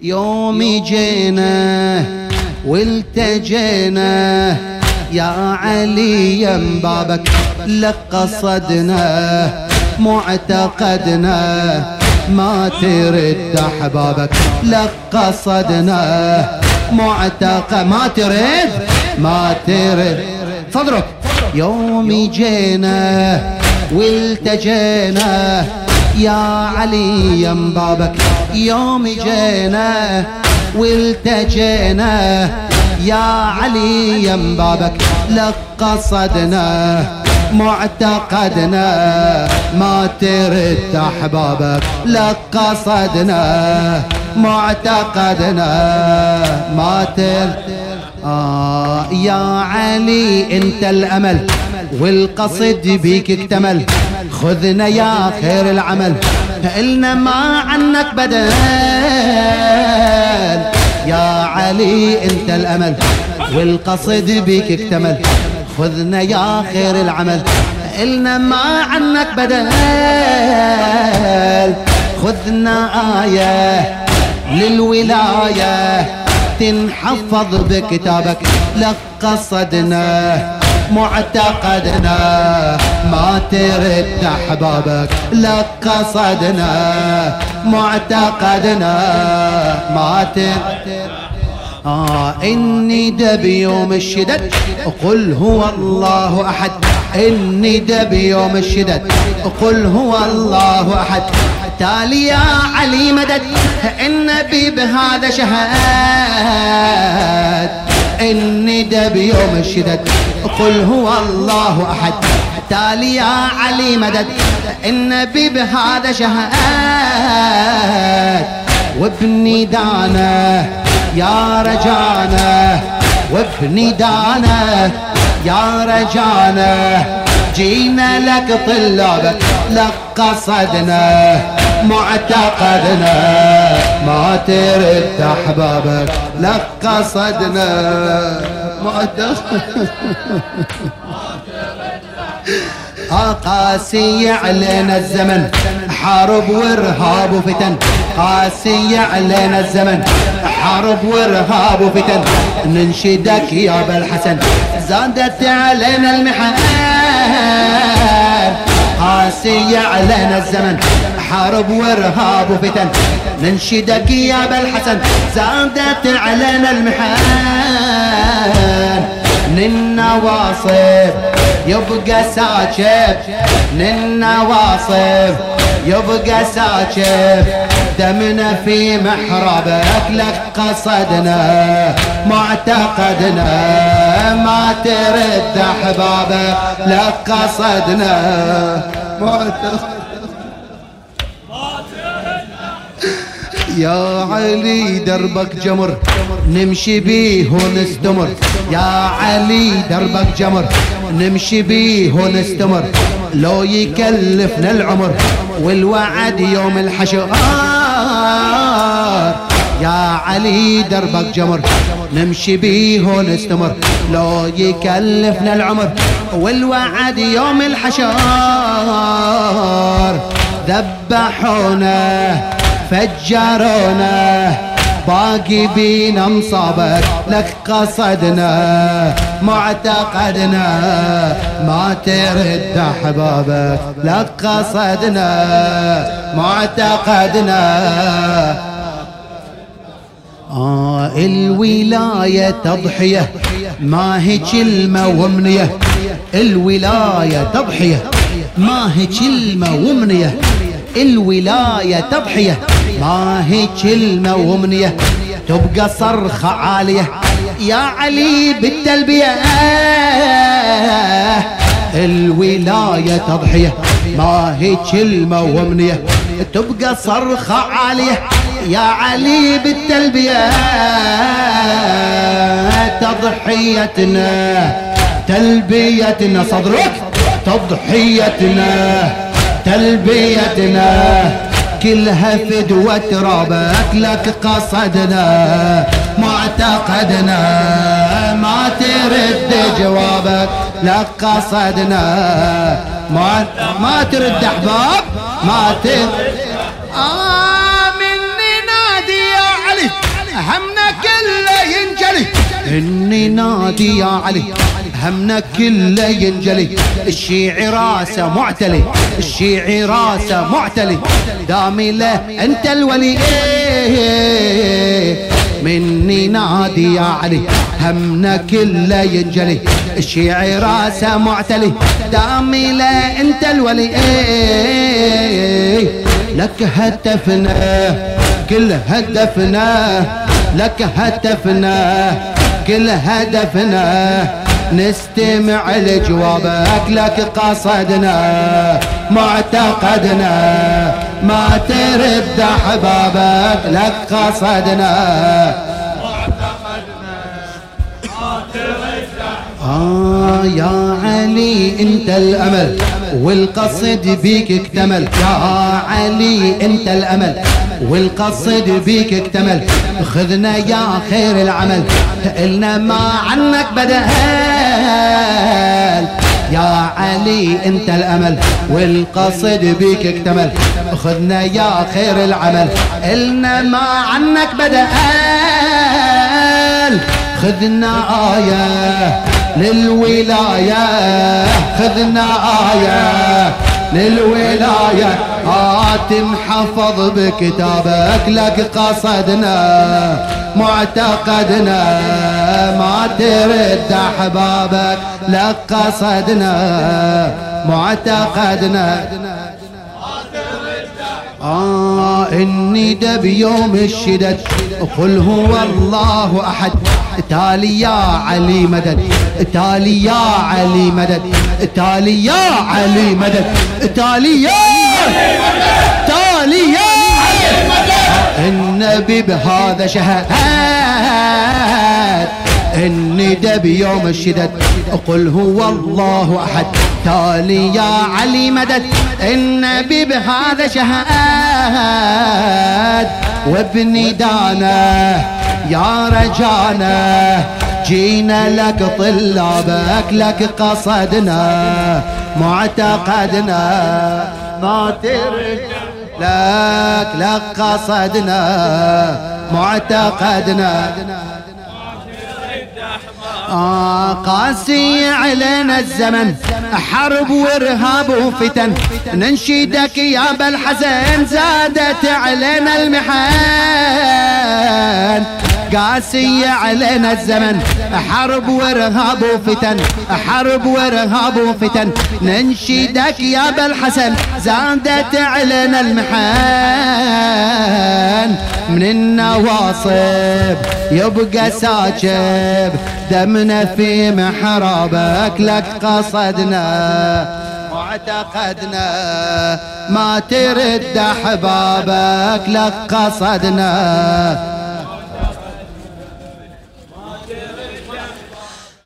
يوم جينا والتجينا يا علي يم بابك لك قصدنا معتقدنا ما ترد احبابك لك قصدنا معتقد ما ترد صدرك. يوم جينا والتجينا يا علي يم بابك يوم جينا والتجينا يا علي يم بابك لك قصدنا معتقدنا ما ترد احبابك لك قصدنا معتقدنا ما ترد. يا علي انت الامل والقصد بيك اكتمل خذنا يا خير العمل إلنا ما عنك بدل. يا علي انت الامل والقصد بيك اكتمل خذنا يا خير العمل إلنا ما عنك بدل. خذنا آية للولاية تنحفظ بكتابك لك قصدنا معتقدنا ما ترد احبابك لك قصدنا معتقدنا ما ترد. إني دب يوم الشدد قل هو الله أحد إني دب يوم الشدد قل هو الله أحد تالي يا علي مدد النبي بهذا شهاد إني دب يوم الشدد قل هو الله أحد تالي يا علي مدد النبي بهذا شهاد وابني دانا يا رجانا وابني دانا يا رجانا جينا لك طلابك لك قصدنا معتقدنا ما ترد احبابك لك قصدنا معتقدنا قاسي علينا الزمن حرب وارهاب وفتن قاسي علينا الزمن حرب وارهاب وفتن ننشدك يا ابا الحسن زادت علينا المحن قاسي علينا الزمن حرب وارهاب وفتن ننشدك يا ابا الحسن زادت علينا المحن للنواصب يبقى ساكب للنواصب يبقى ساكب دمنا في محرابك لك قصدنا معتقدنا ما ترد احبابك لك قصدنا معتقدنا. يا علي دربك جمر نمشي بيه ونستمر يا علي دربك جمر نمشي بيه ونستمر لو يكلفنا العمر والوعد يوم الحشر. يا علي دربك جمر نمشي بيه ونستمر لو يكلفنا العمر والوعد يوم الحشر. ذبحونا فجرونا باقي بينا مصابك لك قصدنا معتقدنا ما ترد احبابك لك قصدنا معتقدنا. الولاية تضحية ما هي كلمة ومنية الولاية تضحية ما هي كلمة ومنية الولاية تضحية ما هي كلمة ومنية تبقى صرخة عالية يا علي بالتلبية. الولاية تضحية ما هي كلمة ومنية تبقى صرخة عالية يا علي بالتلبية. تضحيتنا تلبيتنا صدرك تضحيتنا تلبيتنا كلها فدوة رابك لك قصدنا معتقدنا ما ترد جوابك لك قصدنا ما ترد احباب ما ترد. مني نادي يا علي همنا كله ينجلي إني نادي يا علي همنا كله ينجلي الشيعي راسه معتلي الشيعي راسه معتلي دامي له أنت الولي مني نادي يا علي همنا كله ينجلي الشيعي راسه معتلي دامي له أنت الولي لك هتفنا كل هدفنا لك هتفنا كل هدفنا نستمع لجوابك لك قصدنا معتقدنا ما ترد احبابك لك قصدنا معتقدنا ما ترد يا علي انت الامل والقصد بيك اكتمل يا علي انت الامل والقصد بيك اكتمل خذنا يا خير العمل إلنا ما عنك بدل يا علي انت الامل والقصد بيك اكتمل خذنا يا خير العمل إلنا ما عنك بدل خذنا آية للولاية خذنا آية للولاية تنحفظ بكتابك لك قصدنا معتقدنا ما ترد أحبابك لك قصدنا معتقدنا إني دب يوم الشدد قل هو الله أحد تالي يا علي مدد تالي يا علي مدد تالي يا علي مدد تالي يا تالي يا النبي بهذا شهاد إني دب يوم الشدد قل هو الله أحد تالي يا علي مدد النبي بهذا شهاد وابني دانا يا رجانا جينا لك طلابك لك قصدنا معتقدنا ما ترجع لك قصدنا معتقدنا قاسي علينا الزمن حرب وارهاب وفتن ننشدك يا ابا الحسن زادت علينا المحن قاسي علينا الزمن حرب وارهاب وفتن حرب وارهاب وفتن ننشدك يا ابا الحسن زادت علينا المحن من النواصب يبقى ساكب دمنا في محرابك لك قصدنا معتقدنا ما ترد احبابك لك قصدنا